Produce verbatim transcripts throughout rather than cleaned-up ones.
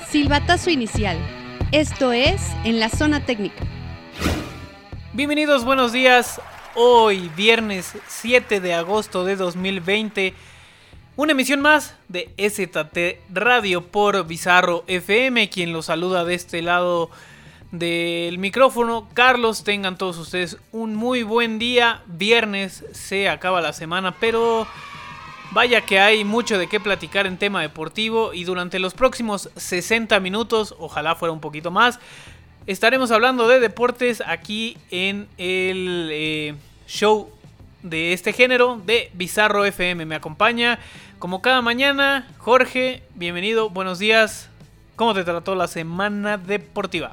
Silbatazo inicial. Esto es En la Zona Técnica. Bienvenidos, buenos días. Hoy, viernes siete de agosto de dos mil veinte, una emisión más de E Z T Radio por Bizarro F M. Quien los saluda de este lado del micrófono, Carlos. Tengan todos ustedes un muy buen día. Viernes, se acaba la semana, pero vaya que hay mucho de qué platicar en tema deportivo. Y durante los próximos sesenta minutos, ojalá fuera un poquito más, estaremos hablando de deportes aquí en el eh, show de este género de Bizarro F M. Me acompaña, como cada mañana, Jorge. Bienvenido, buenos días. ¿Cómo te trató la semana deportiva?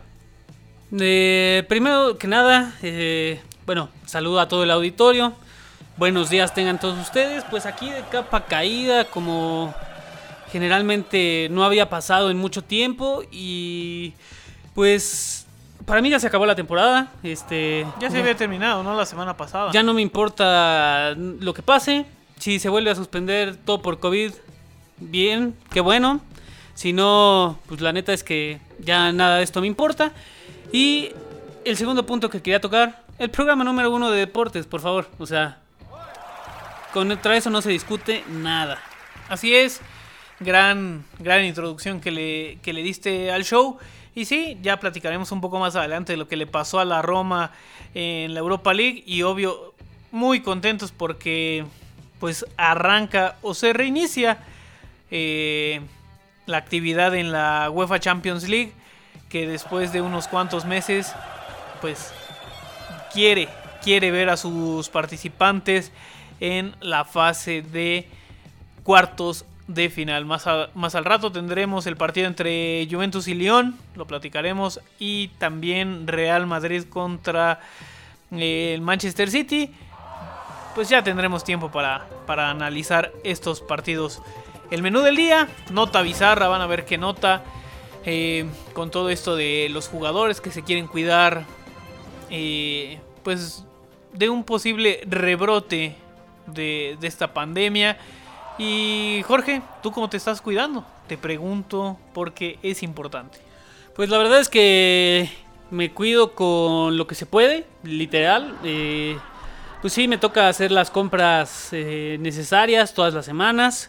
Eh, primero que nada, eh, bueno, saludo a todo el auditorio. Buenos días tengan todos ustedes. Pues aquí de capa caída, como generalmente no había pasado en mucho tiempo. Y pues para mí ya se acabó la temporada. Este, ya se había terminado, ¿no? La semana pasada. Ya no me importa lo que pase. Si se vuelve a suspender todo por COVID, bien, qué bueno. Si no, pues la neta es que ya nada de esto me importa. Y el segundo punto que quería tocar, el programa número uno de deportes, por favor. O sea, contra eso no se discute nada. Así es, gran, gran introducción que le, que le diste al show. Y sí, ya platicaremos un poco más adelante de lo que le pasó a la Roma en la Europa League. Y obvio, muy contentos porque pues arranca o se reinicia eh, la actividad en la UEFA Champions League, que después de unos cuantos meses pues quiere, quiere ver a sus participantes en la fase de cuartos de final. Más, a, más al rato tendremos el partido entre Juventus y Lyon, lo platicaremos, y también Real Madrid contra eh, el Manchester City. Pues ya tendremos tiempo para, para analizar estos partidos. El menú del día, nota bizarra, van a ver qué nota, eh, con todo esto de los jugadores que se quieren cuidar eh, pues de un posible rebrote de, de esta pandemia. Y Jorge, ¿tú cómo te estás cuidando? Te pregunto porque es importante. Pues la verdad es que me cuido con lo que se puede, literal. Eh, pues sí, me toca hacer las compras eh, necesarias todas las semanas.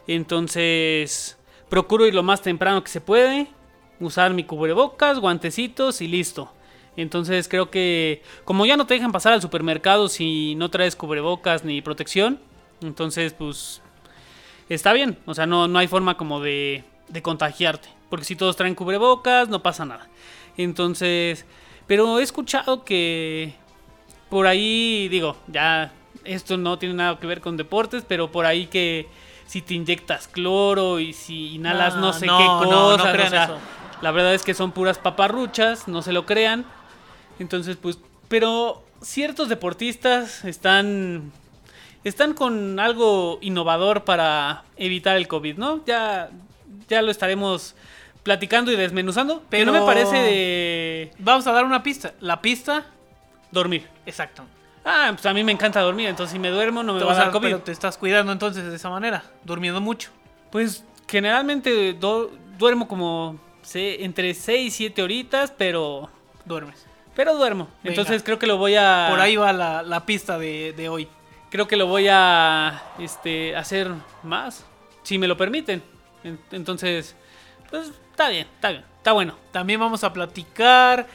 Entonces procuro ir lo más temprano que se puede, usar mi cubrebocas, guantecitos y listo. Entonces creo que como ya no te dejan pasar al supermercado si no traes cubrebocas ni protección, entonces pues está bien. O sea, no, no hay forma como de, de contagiarte, porque si todos traen cubrebocas no pasa nada. Entonces, pero he escuchado que por ahí, digo, ya esto no tiene nada que ver con deportes, pero por ahí que si te inyectas cloro y si inhalas no, no sé no, qué cosas, no, no crean o sea, eso. La verdad es que son puras paparruchas, no se lo crean. Entonces, pues, pero ciertos deportistas están están con algo innovador para evitar el COVID, ¿no? Ya, ya lo estaremos platicando y desmenuzando, pero no me parece de... Vamos a dar una pista. La pista, dormir. Exacto. Ah, pues a mí me encanta dormir, entonces si me duermo no me va a dar COVID. Pero te estás cuidando entonces de esa manera, durmiendo mucho. Pues generalmente do- duermo como sé, entre seis y siete horitas, pero... Duermes. Pero duermo. Venga. Entonces creo que lo voy a... Por ahí va la, la pista de, de hoy. Creo que lo voy a este, hacer más, si me lo permiten. Entonces, pues está bien, está bien, está bueno. También vamos a platicar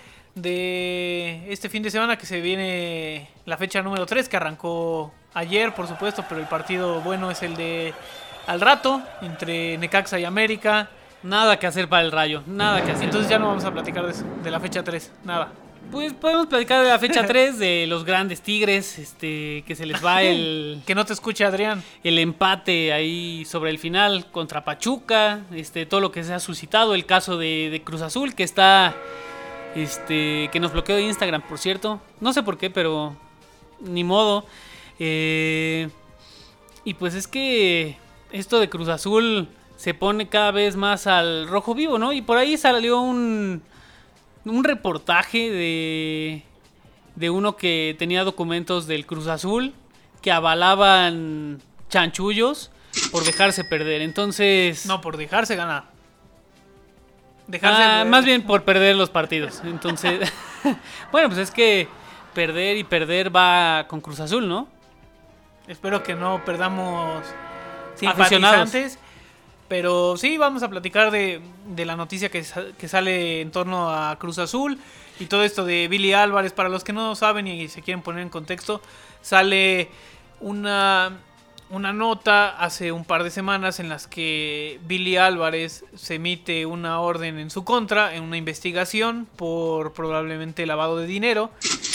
de este fin de semana que se viene la fecha número tres, que arrancó ayer, por supuesto, pero el partido bueno es el de al rato, entre Necaxa y América. Nada que hacer para el Rayo, nada que hacer. Entonces ya no vamos a platicar de eso, de la fecha tres, nada. Pues podemos platicar de la fecha tres, de los grandes Tigres, este que se les va el... Que no te escuche Adrián. El empate ahí sobre el final contra Pachuca, este todo lo que se ha suscitado, el caso de, de Cruz Azul, que está... Este, que nos bloqueó de Instagram, por cierto. No sé por qué, pero ni modo. Eh, y pues es que esto de Cruz Azul se pone cada vez más al rojo vivo, ¿no? Y por ahí salió un, un reportaje de, de uno que tenía documentos del Cruz Azul que avalaban chanchullos por dejarse perder. Entonces... No, por dejarse ganar. dejarse Ah, de- más bien por perder los partidos. Entonces, bueno, pues es que perder y perder va con Cruz Azul, ¿no? Espero que no perdamos Aficionados. simpatizantes. Pero sí, vamos a platicar de, de la noticia que, sa- que sale en torno a Cruz Azul y todo esto de Billy Álvarez. Para los que no saben y se quieren poner en contexto, sale una, una nota hace un par de semanas en las que Billy Álvarez se emite una orden en su contra, en una investigación por probablemente lavado de dinero.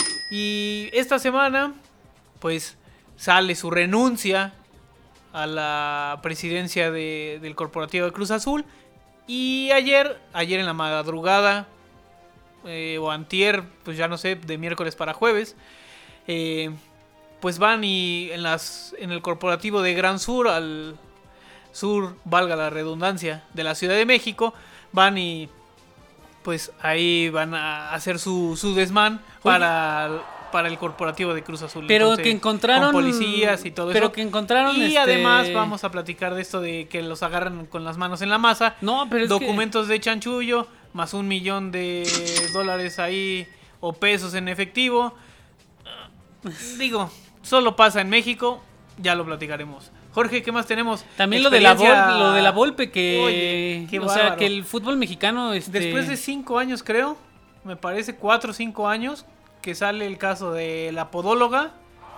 Y esta semana, pues, sale su renuncia a la presidencia de- del corporativo de Cruz Azul. Y ayer, ayer en la madrugada, eh, o antier, pues ya no sé, de miércoles para jueves, eh, pues van y en, las, en el corporativo de Gran Sur, al sur, valga la redundancia, de la Ciudad de México, van y pues ahí van a hacer su, su desmán para, para el corporativo de Cruz Azul. Pero Entonces, que encontraron con policías y todo pero eso. que encontraron Y este- además vamos a platicar de esto de que los agarran con las manos en la masa. No, pero es documentos de chanchullo, más un millón de dólares ahí o pesos en efectivo. Digo, solo pasa en México, ya lo platicaremos. Jorge, ¿qué más tenemos? que también lo de la Experiencia- Vol- lo de la Volpe que Oye, qué o sea, bárbaro. que el fútbol mexicano este Después de cinco años, creo, me parece cuatro o cinco años, que sale el caso de la podóloga.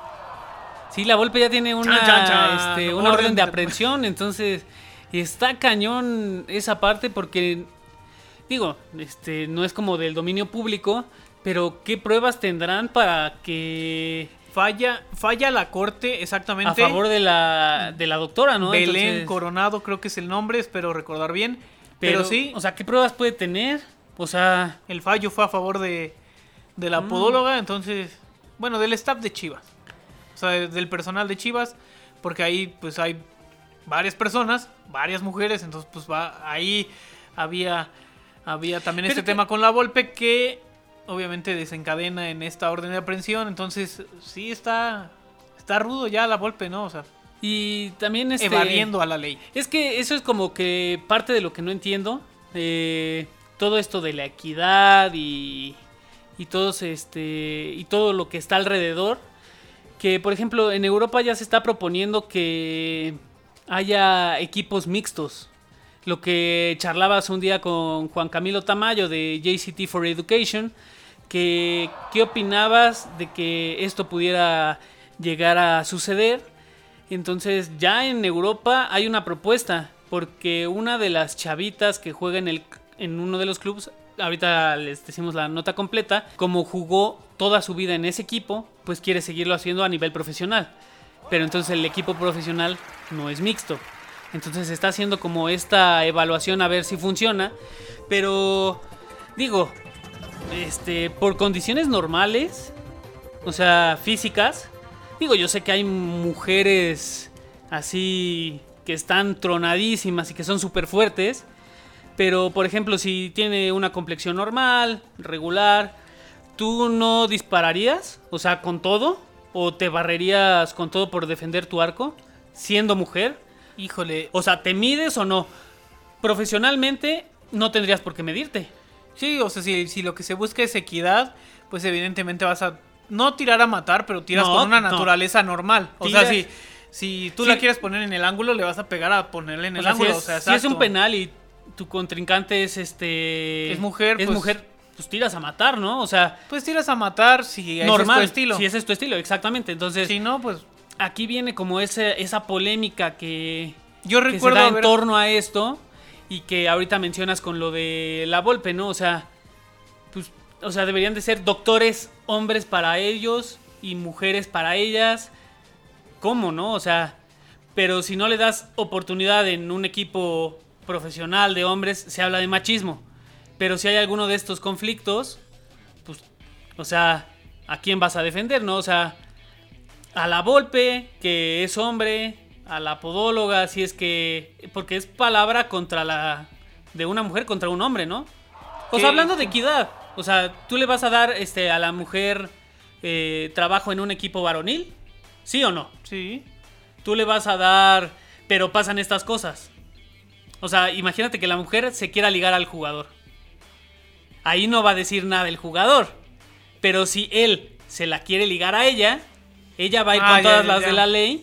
Sí, la Volpe ya tiene una, Chan, chan, chan. este, Orden una orden de de- aprehensión, entonces está cañón esa parte porque, digo, este, no es como del dominio público, pero ¿qué pruebas tendrán para que Falla, falla la corte, a exactamente. favor de la, de la doctora, ¿no? Belén Entonces, Coronado, creo que es el nombre, espero recordar bien. Pero, pero, sí, o sea, ¿qué pruebas puede tener? O sea, el fallo fue a favor de, de la Mm. podóloga, entonces, bueno, del staff de Chivas. O sea, del personal de Chivas, porque ahí pues hay varias personas, varias mujeres, entonces pues va, ahí había, había también Pero este que- tema con la Volpe que obviamente desencadena en esta orden de aprehensión, entonces sí está, está rudo ya la Volpe, ¿no? O sea, y también este evadiendo a la ley. Es que eso es como que parte de lo que no entiendo. eh, todo esto de la equidad y, y todos este y todo lo que está alrededor. Que por ejemplo en Europa ya se está proponiendo que haya equipos mixtos. Lo que charlabas un día con Juan Camilo Tamayo de J C T for Education. Que, ¿qué opinabas de que esto pudiera llegar a suceder? Entonces ya en Europa hay una propuesta, porque una de las chavitas que juega en, el, en uno de los clubes, ahorita les decimos la nota completa, como jugó toda su vida en ese equipo, pues quiere seguirlo haciendo a nivel profesional. Pero entonces el equipo profesional no es mixto. Entonces se está haciendo como esta evaluación a ver si funciona. Pero digo, este, por condiciones normales, o sea, físicas, digo, yo sé que hay mujeres así que están tronadísimas y que son súper fuertes. Pero, por ejemplo, si tiene una complexión normal, regular, ¿tú no dispararías? O sea, ¿con todo? ¿O te barrerías con todo por defender tu arco? Siendo mujer. Híjole, O sea, ¿te mides o no? Profesionalmente, no tendrías por qué medirte. sí, o sea, si, si lo que se busca es equidad, pues evidentemente vas a no tirar a matar, pero tiras No, con una no. naturaleza normal. O Tiras- sea, si, si tú Sí. la quieres poner en el ángulo, le vas a pegar a ponerle en el O sea, ángulo. si es, o sea, si es un exacto. penal y tu contrincante es este... Es mujer, Es pues- mujer, pues tiras a matar, ¿no? O sea, Pues tiras a matar si ese normal. es tu estilo. Si ese es tu estilo, exactamente. Entonces, Si no, pues aquí viene como ese, esa polémica que, yo que se recuerdo da haber- en torno a esto y que ahorita mencionas con lo de la Volpe, ¿no? O sea, pues, o sea, deberían de ser doctores hombres para ellos y mujeres para ellas. ¿Cómo, no? O sea, pero si no le das oportunidad en un equipo profesional de hombres, se habla de machismo. Pero si hay alguno de estos conflictos, pues, o sea, ¿a quién vas a defender, no? O sea, a la Volpe, que es hombre, a la podóloga, si es que... Porque es palabra contra la... de una mujer contra un hombre, ¿no? O ¿Qué? sea, hablando de equidad. O sea, ¿tú le vas a dar este, a la mujer eh, trabajo en un equipo varonil? ¿Sí o no? Sí. Tú le vas a dar... Pero pasan estas cosas. O sea, imagínate que la mujer se quiera ligar al jugador. ahí no va a decir nada el jugador. Pero si él se la quiere ligar a ella, ella va a ir Ah, con ya, todas ya, las ya. de la ley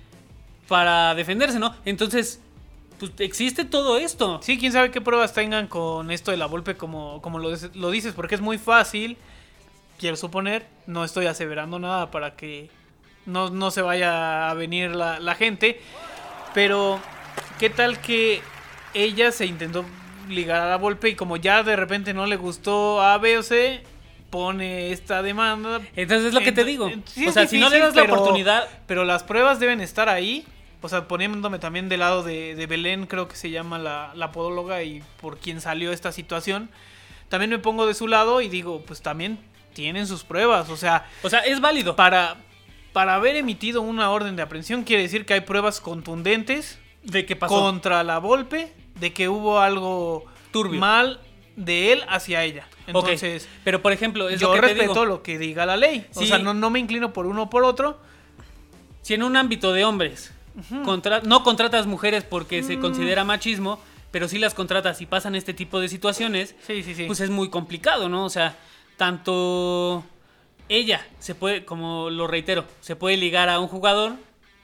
para defenderse, ¿no? Entonces, pues existe todo esto. Sí, quién sabe qué pruebas tengan con esto de la Volpe como, como lo, des- lo dices, porque es muy fácil, quiero suponer, no estoy aseverando nada para que no, no se vaya a venir la, la gente, pero qué tal que ella se intentó ligar a la Volpe y como ya de repente no le gustó A, B o C, pone esta demanda. Entonces es lo que te Ent- digo. ent- sí O es sea, si no le difícil, das la pero- oportunidad, Pero las pruebas deben estar ahí. O sea, poniéndome también del lado de, de Belén, creo que se llama la, la podóloga y por quien salió esta situación. También me pongo de su lado y digo, pues también tienen sus pruebas. O sea, o sea, es válido. para, para haber emitido una orden de aprehensión quiere decir que hay pruebas contundentes ¿De qué pasó? contra la Volpe de que hubo algo Turbio. mal de él hacia ella. Ok, Entonces, pero por ejemplo, es yo lo que te respeto digo. lo que diga la ley. O Sí. sea, no, no me inclino por uno o por otro. Si en un ámbito de hombres contra- no contratas mujeres porque Mm. se considera machismo, pero sí las contratas y pasan este tipo de situaciones, Sí, sí, sí. pues es muy complicado, ¿no? O sea, tanto ella se puede, como lo reitero, se puede ligar a un jugador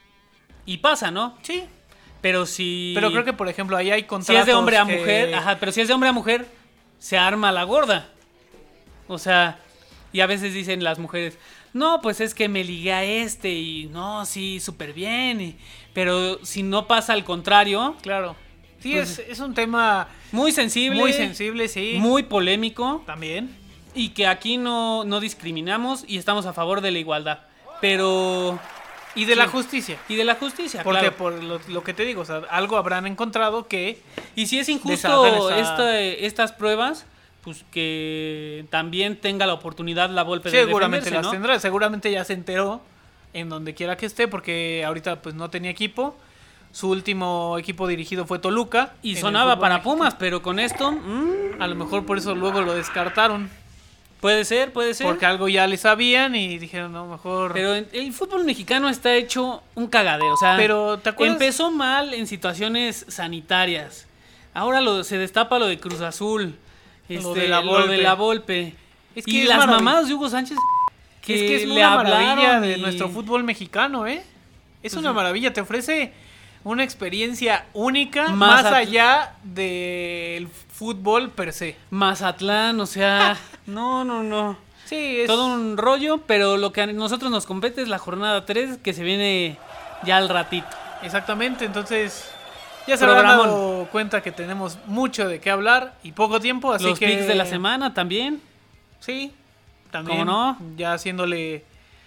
y pasa, ¿no? sí. Pero si... Pero creo que, por ejemplo, ahí hay si contratos es de hombre a que- mujer, ajá, pero si es de hombre a mujer, se arma la gorda. O sea, y a veces dicen las mujeres, no, pues es que me ligué a este y no, sí, súper bien. y- pero si no pasa al contrario, Claro. Sí, Pues- es, es un tema muy sensible, muy sensible, sí. muy polémico, También. y que aquí no, no discriminamos y estamos a favor de la igualdad. Pero... Y de Sí. la justicia. Y de la justicia, Porque claro. por lo, lo que te digo, o sea, algo habrán encontrado que... Y si es Desatan injusto esa- esta- estas pruebas, pues que también tenga la oportunidad la Volpe de Seguramente defenderse, las ¿no? tendrá. Seguramente ya se enteró en donde quiera que esté, porque ahorita pues no tenía equipo. Su último equipo dirigido fue Toluca. Y en el sonaba fútbol para mexicano. Pumas, pero con esto, mm, A lo mejor por eso luego lo descartaron. puede ser, puede ser. Porque algo ya le sabían y dijeron, no, mejor... Pero en- el fútbol mexicano está hecho un cagadero, o sea, Pero, ¿te acuerdas? empezó mal en situaciones sanitarias. Ahora lo, se destapa lo de Cruz Azul, este, de la lo Volpe. de la Volpe. Es que y es las marav- mamadas de Hugo Sánchez que, es que es le una maravilla hablaron de y- nuestro fútbol mexicano, ¿eh? Es Pues una sí. maravilla, te ofrece una experiencia única Más más, at- allá del fútbol per se. Mazatlán, o sea, no, no, no. Sí, es Todo un rollo, pero lo que a nosotros nos compete es la jornada tres, que se viene ya al ratito. exactamente, entonces ya se habrán Programón. dado cuenta que tenemos mucho de qué hablar y poco tiempo, así Los que picks de la semana también. Sí, también ¿Cómo no? ya haciéndole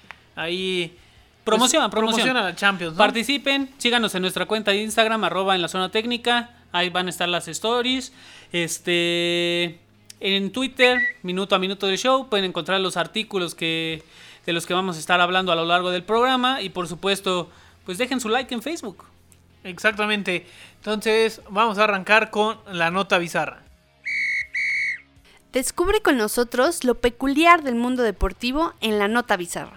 ahí Promoción, pues, promoción. promoción a la Champions, ¿no? Participen, síganos en nuestra cuenta de Instagram, arroba en la zona técnica. Ahí van a estar las stories. Este, en Twitter, minuto a minuto del show, pueden encontrar los artículos que de los que vamos a estar hablando a lo largo del programa. Y por supuesto, pues dejen su like en Facebook. Exactamente. Entonces, vamos a arrancar con la nota bizarra. Descubre con nosotros lo peculiar del mundo deportivo en la nota bizarra.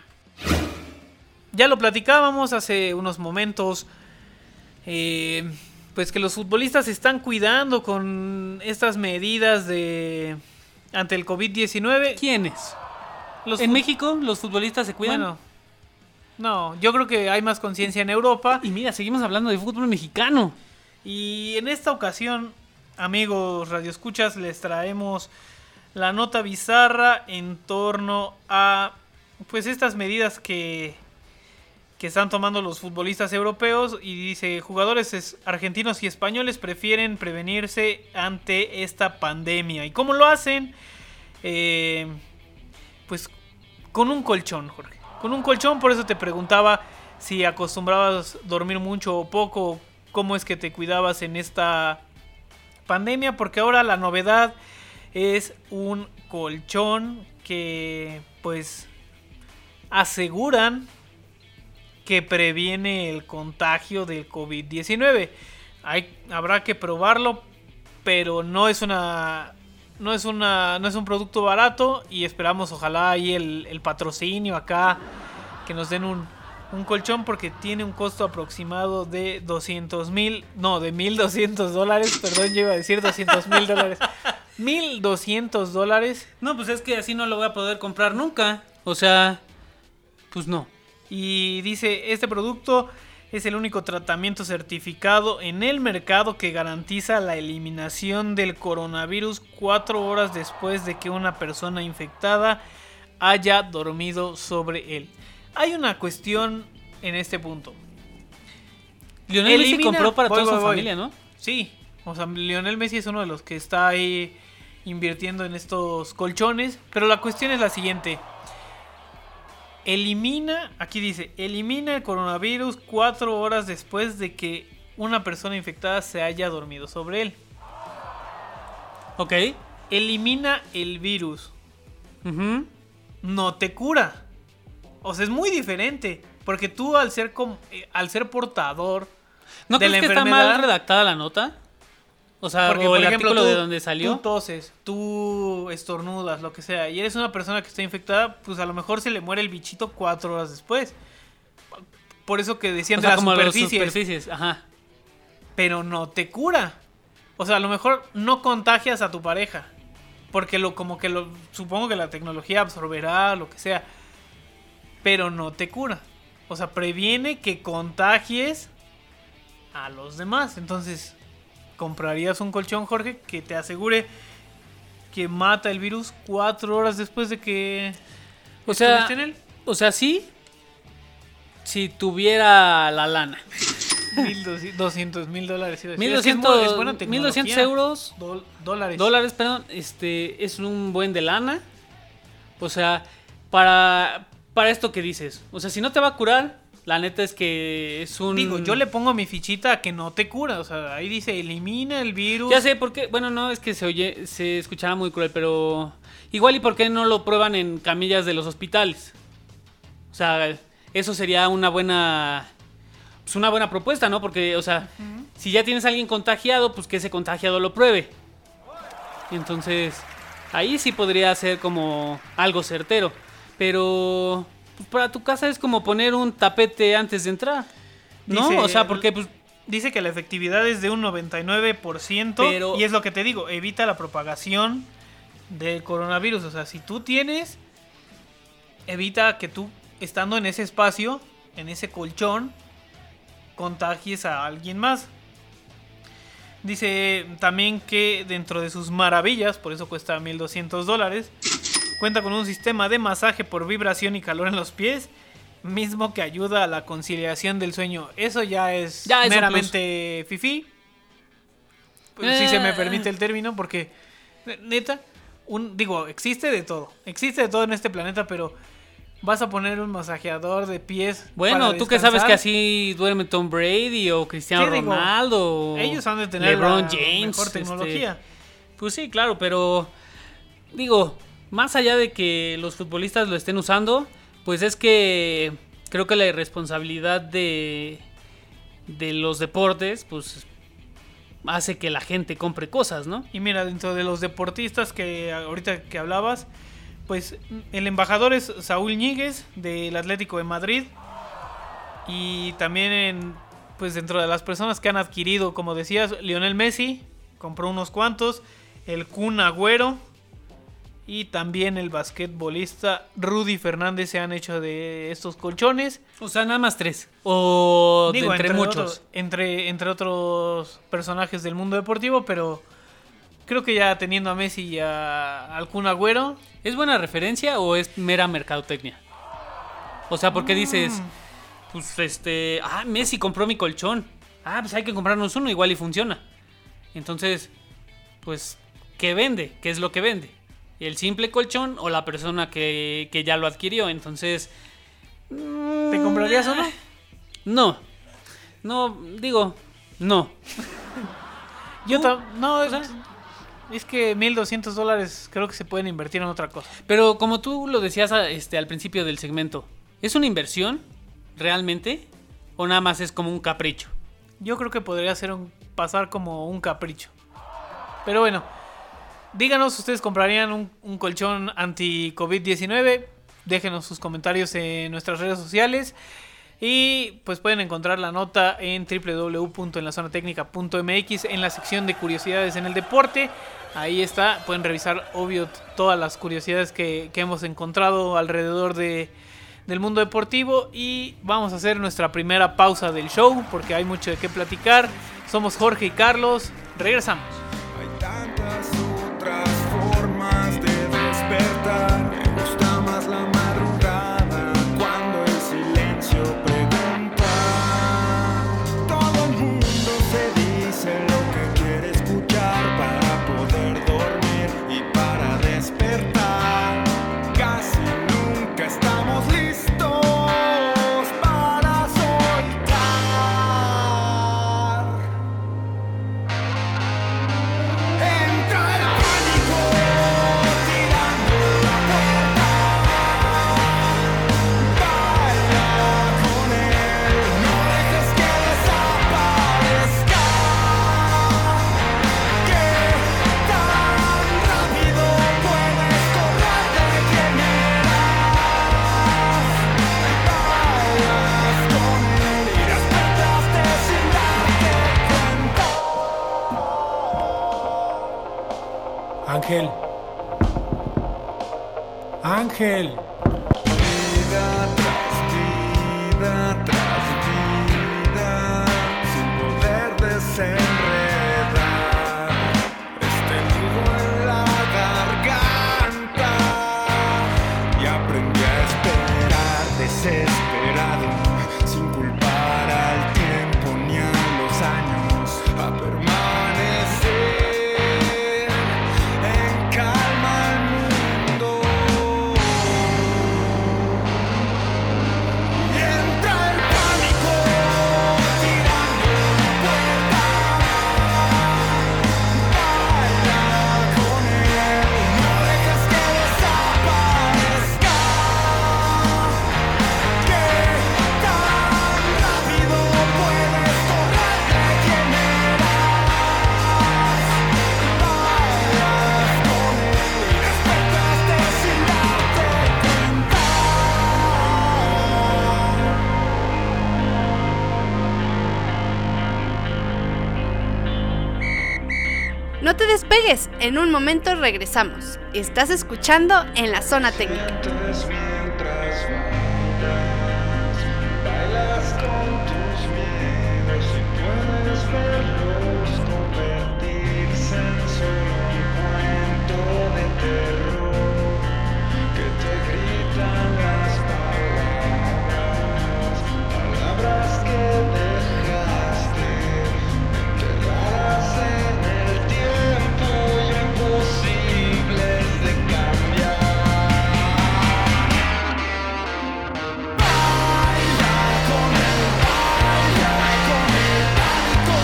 Ya lo platicábamos hace unos momentos, eh, pues que los futbolistas se están cuidando con estas medidas de ante el COVID diecinueve. ¿Quiénes? Los En fut- México, los futbolistas se cuidan. Bueno, no, yo creo que hay más conciencia en Europa. Y mira, seguimos hablando de fútbol mexicano. Y en esta ocasión, amigos radioescuchas, les traemos la nota bizarra en torno a pues estas medidas que, que están tomando los futbolistas europeos. Y dice, jugadores es- argentinos y españoles prefieren prevenirse ante esta pandemia. ¿Y cómo lo hacen? Eh, pues con un colchón, Jorge. Con un colchón, por eso te preguntaba si acostumbrabas dormir mucho o poco, cómo es que te cuidabas en esta pandemia, porque ahora la novedad es un colchón que pues aseguran que previene el contagio del COVID diecinueve. Hay, habrá que probarlo, pero no es una no es una no es un producto barato y esperamos ojalá ahí el, el patrocinio acá que nos den un, un colchón, porque tiene un costo aproximado de doscientos mil, no, de mil doscientos dólares, perdón, yo iba a decir doscientos mil dólares. mil doscientos dólares. No, pues es que así no lo voy a poder comprar nunca. O sea, pues no. Y dice, este producto es el único tratamiento certificado en el mercado que garantiza la eliminación del coronavirus cuatro horas después de que una persona infectada haya dormido sobre él. Hay una cuestión en este punto. Lionel Messi Elimina- compró para voy, toda voy, su voy. familia, ¿no? Sí, o sea, Lionel Messi es uno de los que está ahí invirtiendo en estos colchones. Pero la cuestión es la siguiente. Elimina, aquí dice, elimina el coronavirus cuatro horas después de que una persona infectada se haya dormido sobre él. Ok. Elimina el virus, Ujú. no te cura. O sea, es muy diferente. Porque tú al ser, com- eh, al ser portador ¿No de crees la que está enfermedad... mal redactada la nota? O sea, Porque, o por el ejemplo, artículo tú, de donde salió. tú toses, tú estornudas, lo que sea, y eres una persona que está infectada, pues a lo mejor se le muere el bichito cuatro horas después. Por eso que decían O de sea, las como las superficies, superficies, ajá. pero no te cura. O sea, a lo mejor no contagias a tu pareja, porque lo como que lo supongo que la tecnología absorberá, lo que sea, pero no te cura. O sea, previene que contagies a los demás. Entonces, ¿comprarías un colchón, Jorge, que te asegure que mata el virus cuatro horas después de que O sea, estuviste en él? o sea, sí. Si tuviera la lana. mil doscientos mil dólares. iba a decir. mil Es que es doscientos, mu- es buena mil doscientos tecnología. euros. Dol- dólares. Dólares, perdón. Este es un buen de lana. O sea, para, para esto que dices. O sea, si no te va a curar, la neta es que es un. Digo, yo le pongo mi fichita a que no te cura. O sea, ahí dice elimina el virus. Ya sé por qué. Bueno, no, es que se oye, se escuchaba muy cruel, pero. Igual, ¿y por qué no lo prueban en camillas de los hospitales? O sea, eso sería una buena. Pues una buena propuesta, ¿no? Porque, o sea, si ya tienes a alguien contagiado, pues que ese contagiado lo pruebe. Entonces, ahí sí podría ser como algo certero. Pero pues, para tu casa es como poner un tapete antes de entrar. ¿No? Dice- O sea, porque pues Dice que la efectividad es de un noventa y nueve por ciento. Pero- Y es lo que te digo, evita la propagación del coronavirus. O sea, si tú tienes, evita que tú, estando en ese espacio, en ese colchón, contagies a alguien más. Dice también que dentro de sus maravillas, por eso cuesta mil doscientos dólares, cuenta con un sistema de masaje por vibración y calor en los pies, mismo que ayuda a la conciliación del sueño. Eso ya es Ya es un meramente fifí. Pues, si se me Eh. permite el término, porque ne- neta, un, digo, existe de todo. Existe de todo en este planeta, pero vas a poner un masajeador de pies. bueno, para tú que sabes descansar. que así duerme Tom Brady o Cristiano ¿Qué digo? Ronaldo. o Ellos han de tener LeBron la James, mejor este, tecnología. Pues sí, claro, pero digo, más allá de que los futbolistas lo estén usando, pues es que creo que la irresponsabilidad de, de los deportes, pues hace que la gente compre cosas, ¿no? Y mira, dentro de los deportistas que ahorita que hablabas, pues el embajador es Saúl Ñíguez del Atlético de Madrid. Y también en, pues dentro de las personas que han adquirido, como decías, Lionel Messi compró unos cuantos, el Kun Agüero y también el basquetbolista Rudy Fernández se han hecho de estos colchones. O sea, nada más tres. O de Digo, entre, entre, muchos. otros- entre, entre otros personajes del mundo deportivo, pero creo que ya teniendo a Messi y a, al Kun Agüero, ¿Es buena referencia o es mera mercadotecnia? O sea, porque dices, pues este, ah, Messi compró mi colchón. Ah, pues hay que comprarnos uno, igual y funciona. Entonces, pues, ¿qué vende? ¿Qué es lo que vende? ¿El simple colchón o la persona que, que ya lo adquirió? Entonces, ¿te comprarías uno? no. No, digo, no. Yo ¿Tú? tam- no, es, sea- es que mil doscientos dólares creo que se pueden invertir en otra cosa. Pero como tú lo decías a- este, al principio del segmento, ¿es una inversión realmente? ¿O nada más es como un capricho? Yo creo que podría ser un, pasar como un capricho. Pero bueno, díganos, ¿ustedes comprarían un, un colchón anti-COVID diecinueve? Déjenos sus comentarios en nuestras redes sociales. Y pues pueden encontrar la nota en doble u doble u doble u punto en la zona técnica punto m x en la sección de curiosidades en el deporte. Ahí está, pueden revisar obvio todas las curiosidades que, que hemos encontrado alrededor de, del mundo deportivo. Y vamos a hacer nuestra primera pausa del show porque hay mucho de qué platicar. Somos Jorge y Carlos, regresamos. Hay tantas otras formas de despertar. Me gusta más la madrugada cuando el silencio pregunta. Todo el mundo se dice lo que quiere escuchar para poder dormir y para despertar. Casi nunca estamos listos para soltar. Entra el pánico tirando la puerta. Baila con él, no dejes que desaparezca. ¿Qué tan rápido puedes correr de quien eras? Bailas con él y despertaste sin darte cuenta. Ángel. Ángel. Vida tras vida tras vida, sin poder desenredar este nudo en la garganta. Y aprendí a esperar desesperado, sin culpar al tiempo ni a los años, a permanecer en calma al mundo. Y entra el pánico tirando la puerta. Baila con él, no dejes que desaparezca. ¿Qué tan rápido puedes correr de quien eras? Bailas con él y despertaste sin darte cuenta. No te despegues, en un momento regresamos. Estás escuchando En la Zona Técnica. Sientes mientras bailas, bailas con tus miedos y puedes verlos convertirse en solo un cuento de terror que te gritan las palabras, palabras que dejaste enterradas en el tiempo y imposibles de cambiar. Baila con él, baila con el pánico.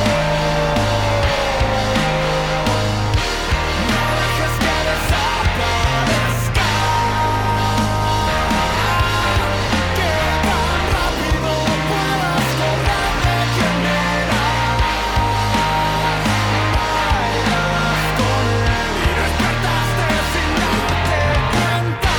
No dejes que desaparezca. Que tan rápido puedas correr de quien eras. Bailas con él y despertaste sin darte cuenta.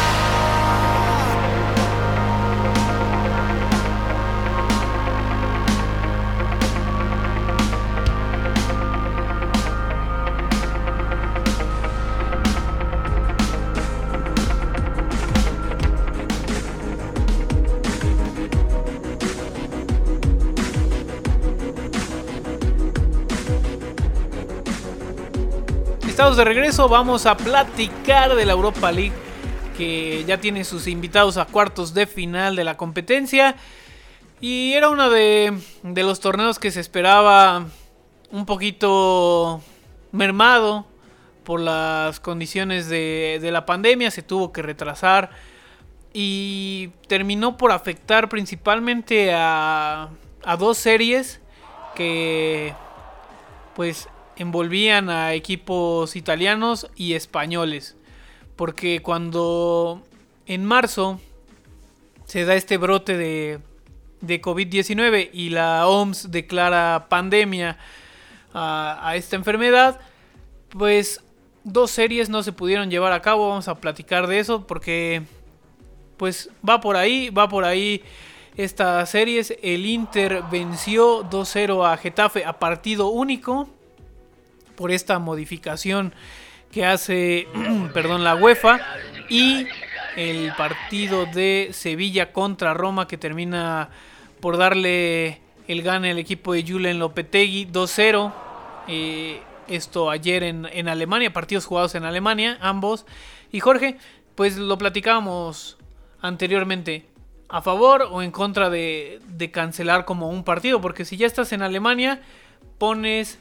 Estamos de regreso, vamos a platicar de la Europa League, que ya tiene sus invitados a cuartos de final de la competencia. Y era uno de, de los torneos que se esperaba un poquito mermado por las condiciones de, de la pandemia. Se tuvo que retrasar y terminó por afectar principalmente a, a dos series que pues envolvían a equipos italianos y españoles, porque cuando en marzo se da este brote de, de covid diecinueve y la O M S declara pandemia a, a esta enfermedad, pues dos series no se pudieron llevar a cabo. Vamos a platicar de eso porque pues va por ahí, va por ahí estas series. El Inter venció dos cero a Getafe a partido único por esta modificación que hace perdón, la UEFA. Y el partido de Sevilla contra Roma, que termina por darle el gane al equipo de Julen Lopetegui dos cero. Eh, esto ayer en, en Alemania, partidos jugados en Alemania, ambos. Y Jorge, pues lo platicábamos anteriormente, ¿a favor o en contra de, de cancelar como un partido? Porque si ya estás en Alemania, pones,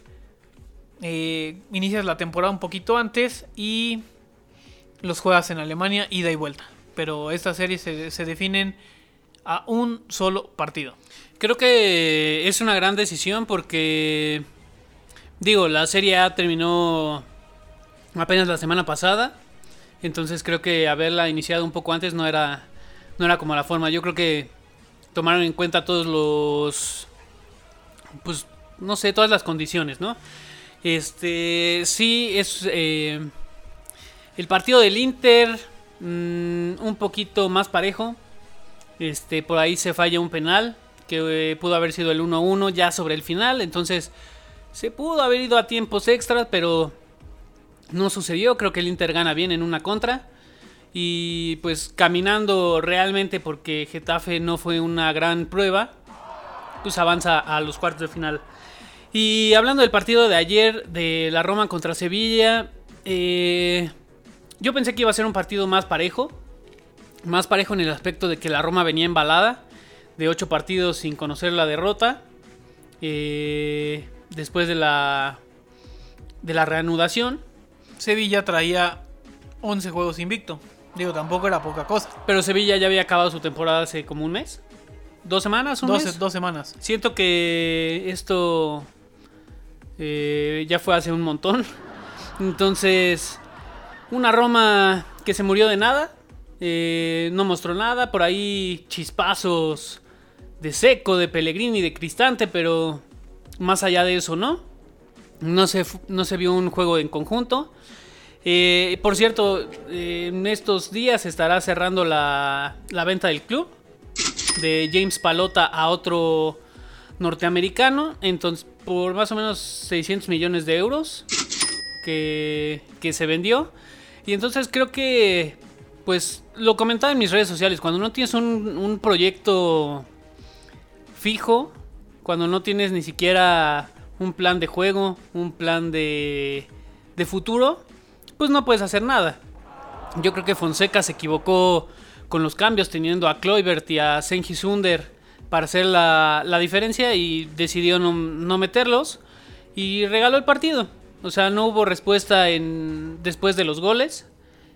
eh, inicias la temporada un poquito antes y los juegas en Alemania, ida y vuelta. Pero estas series se, se definen a un solo partido. Creo que es una gran decisión porque, digo, la Serie A terminó apenas la semana pasada. Entonces creo que haberla iniciado un poco antes no era, no era como la forma. Yo creo que tomaron en cuenta todos los, pues, no sé, todas las condiciones, ¿no? Este, sí, es eh, el partido del Inter, mmm, un poquito más parejo. Este, por ahí se falla un penal que eh, pudo haber sido el uno a uno ya sobre el final. Entonces se pudo haber ido a tiempos extras, pero no sucedió. Creo que el Inter gana bien en una contra. Y pues caminando realmente, porque Getafe no fue una gran prueba, pues avanza a los cuartos de final. Y hablando del partido de ayer de la Roma contra Sevilla, eh, yo pensé que iba a ser un partido más parejo. Más parejo en el aspecto de que la Roma venía embalada de ocho partidos sin conocer la derrota. Eh, después de la, de la reanudación. Sevilla traía once juegos invicto. Digo, tampoco era poca cosa. Pero Sevilla ya había acabado su temporada hace como un mes. ¿Dos semanas? ¿Un Dos, mes? dos semanas. Siento que esto eh, ya fue hace un montón. Entonces, una Roma que se murió de nada. Eh, no mostró nada. Por ahí chispazos de Seco, de Pellegrini, de Cristante. Pero más allá de eso, ¿no? No se, no se vio un juego en conjunto. Eh, por cierto, eh, en estos días estará cerrando la, la venta del club de James Palota a otro norteamericano. Entonces, por más o menos seiscientos millones de euros que, que se vendió. Y entonces creo que, pues, lo comentaba en mis redes sociales. Cuando no tienes un, un proyecto fijo, cuando no tienes ni siquiera un plan de juego, un plan de, de futuro, pues no puedes hacer nada. Yo creo que Fonseca se equivocó con los cambios, teniendo a Kluivert y a Cengiz Under para hacer la, la diferencia, y decidió no, no meterlos y regaló el partido. O sea, no hubo respuesta en, después de los goles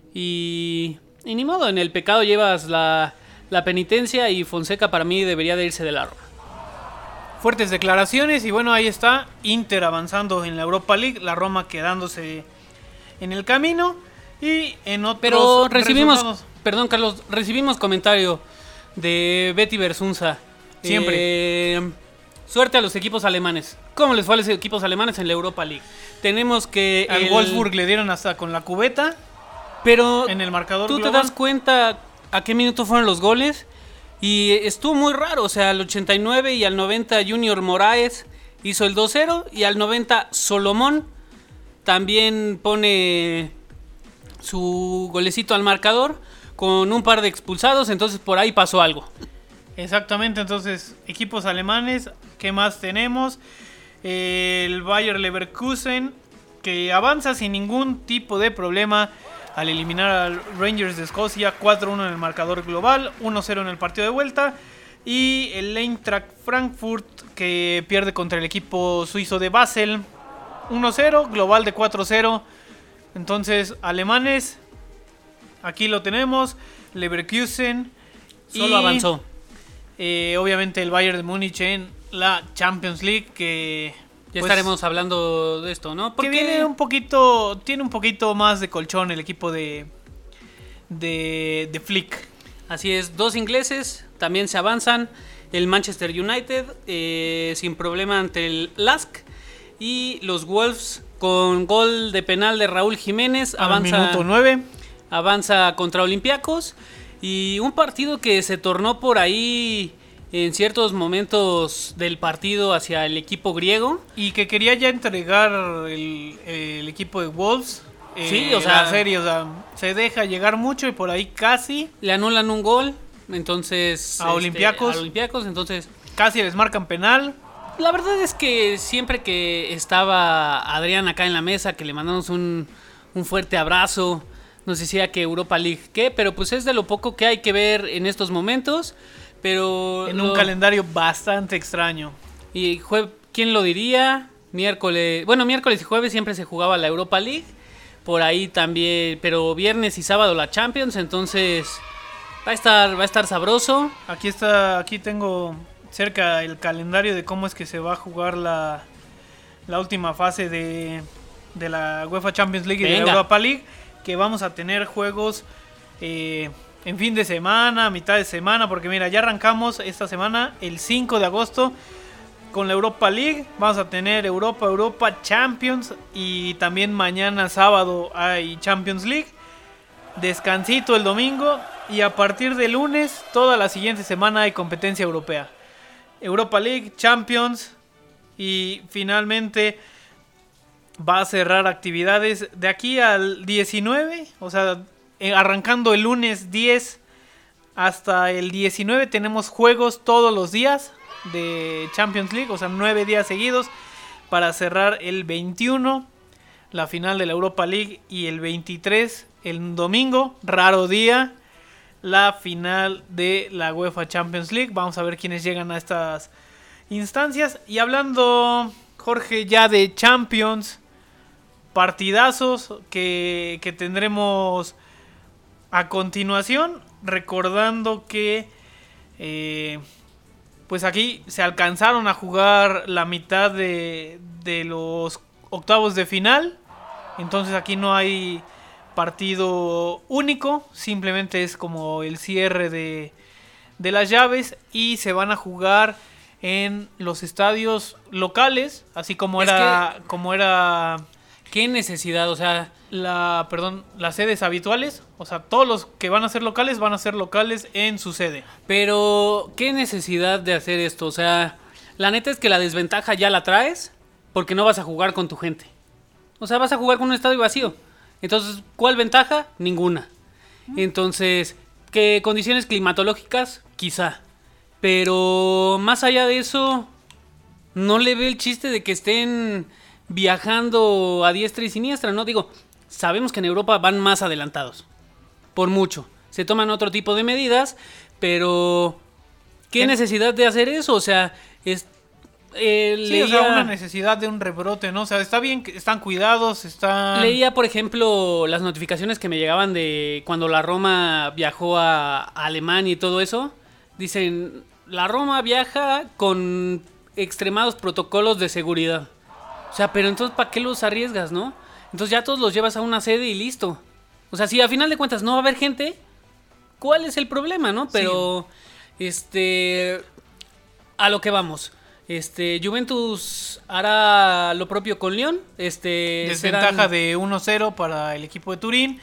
y, y ni modo, en el pecado llevas la, la penitencia, y Fonseca para mí debería de irse de la Roma. Fuertes declaraciones y bueno, ahí está, Inter avanzando en la Europa League, la Roma quedándose en el camino. Y en otros Pero recibimos, resultados. perdón Carlos, recibimos comentario de Betty Bersunza. Siempre. Eh, suerte a los equipos alemanes. ¿Cómo les fue a los equipos alemanes en la Europa League? Tenemos que... Al el... Wolfsburg le dieron hasta con la cubeta. Pero en el marcador tú global. te das cuenta a qué minuto fueron los goles. Y estuvo muy raro. O sea, al ochenta y nueve y al noventa Junior Moraes hizo el dos cero. Y al noventa Solomón también pone su golecito al marcador con un par de expulsados. Entonces por ahí pasó algo. Exactamente, entonces equipos alemanes, ¿qué más tenemos? El Bayer Leverkusen, que avanza sin ningún tipo de problema al eliminar al Rangers de Escocia, cuatro uno en el marcador global, uno cero en el partido de vuelta. Y el Eintracht Frankfurt, que pierde contra el equipo suizo de Basel, uno cero, global de cuatro cero. Entonces, alemanes, aquí lo tenemos, Leverkusen. Solo y, avanzó. Eh, obviamente el Bayern de Múnich en la Champions League, que Ya pues, estaremos hablando de esto, ¿no? porque viene un poquito, tiene un poquito más de colchón el equipo de de, de Flick. Así es, dos ingleses también se avanzan. El Manchester United eh, sin problema ante el Lask. Y los Wolves con gol de penal de Raúl Jiménez Al avanza, minuto nueve. avanza contra Olympiacos. Y un partido que se tornó por ahí en ciertos momentos del partido hacia el equipo griego. Y que quería ya entregar el, el equipo de Wolves. Eh, Sí, o sea- la serie, o sea, se deja llegar mucho y por ahí casi, Le anulan un gol, entonces... A Olympiacos. A Olympiacos, entonces... casi les marcan penal. La verdad es que siempre que estaba Adrián acá en la mesa, que le mandamos un, un fuerte abrazo, nos decía que Europa League, ¿qué? Pero pues es de lo poco que hay que ver en estos momentos, pero... En lo- un calendario bastante extraño. Y jue- ¿quién lo diría? Miércoles, bueno, miércoles y jueves siempre se jugaba la Europa League, por ahí también, pero viernes y sábado la Champions, entonces va a estar, va a estar sabroso. Aquí está, aquí tengo cerca el calendario de cómo es que se va a jugar la, la última fase de, de la UEFA Champions League y de Venga. la Europa League, que vamos a tener juegos eh, en fin de semana, mitad de semana, porque mira, ya arrancamos esta semana el cinco de agosto con la Europa League. Vamos a tener Europa, Europa Champions y también mañana sábado hay Champions League. Descansito el domingo y a partir de lunes toda la siguiente semana hay competencia europea. Europa League, Champions y finalmente va a cerrar actividades de aquí al diecinueve, o sea, eh, arrancando el lunes diez hasta el diecinueve tenemos juegos todos los días de Champions League, o sea, nueve días seguidos para cerrar el veintiuno, la final de la Europa League y el veintitrés, el domingo, raro día, la final de la UEFA Champions League. Vamos a ver quiénes llegan a estas instancias. Y hablando, Jorge, ya de Champions, partidazos que, que tendremos a continuación, recordando que eh, pues aquí se alcanzaron a jugar la mitad de, de los octavos de final, entonces aquí no hay partido único, simplemente es como el cierre de, de las llaves y se van a jugar en los estadios locales, así como Es era como era ¿Qué necesidad? O sea, la, perdón, las sedes habituales, o sea, todos los que van a ser locales van a ser locales en su sede. pero ¿qué necesidad de hacer esto? O sea, la neta es que la desventaja ya la traes porque no vas a jugar con tu gente. O sea, vas a jugar con un estadio vacío. Entonces, ¿cuál ventaja? Ninguna. Entonces, ¿qué condiciones climatológicas? Quizá. Pero más allá de eso, no le ve el chiste de que estén viajando a diestra y siniestra, ¿no? Digo, sabemos que en Europa van más adelantados. Por mucho. Se toman otro tipo de medidas, pero ¿qué ¿Qué? necesidad de hacer eso? O sea, es... eh, Sí, o sea, leía- una necesidad de un rebrote, ¿no? O sea, está bien que están cuidados, están... Leía, por ejemplo, las notificaciones que me llegaban de cuando la Roma viajó a, a Alemania y todo eso. Dicen, la Roma viaja con extremados protocolos de seguridad. O sea, pero entonces, ¿para qué los arriesgas, no? Entonces ya todos los llevas a una sede y listo. O sea, si a final de cuentas no va a haber gente, ¿cuál es el problema, no? Pero, este, a lo que vamos. Este, Juventus hará lo propio con Lyon. Este, Desventaja serán- de uno cero para el equipo de Turín.